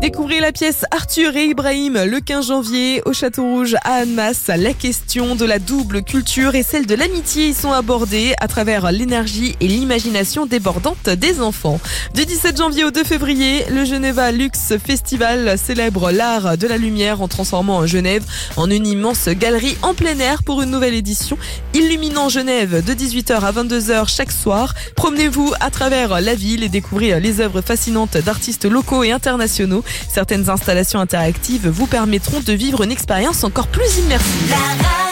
Découvrez la pièce Arthur et Ibrahim le 15 janvier au Château Rouge à Annemasse. La question de la double culture et celle de l'amitié y sont abordées à travers l'énergie et l'imagination débordante des enfants. Du 17 janvier au 2 février, le Geneva Luxe Festival célèbre l'art de la lumière en transformant Genève en une immense galerie en plein air pour une nouvelle édition, illuminant Genève de 18h à 22h chaque soir. Promenez-vous à travers la ville et découvrez les œuvres fascinantes d'artistes locaux et internationaux. Certaines installations interactives vous permettront de vivre une expérience encore plus immersive.